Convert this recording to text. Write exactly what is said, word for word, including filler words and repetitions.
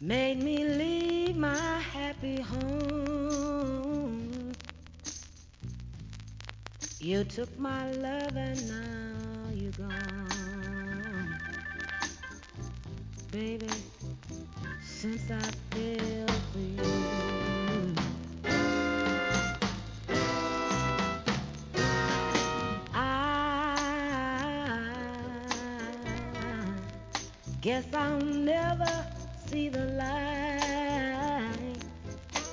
made me leave my happy home. You took my love and now you're gone. Baby, since I fell for you, I guess I'll never see the light.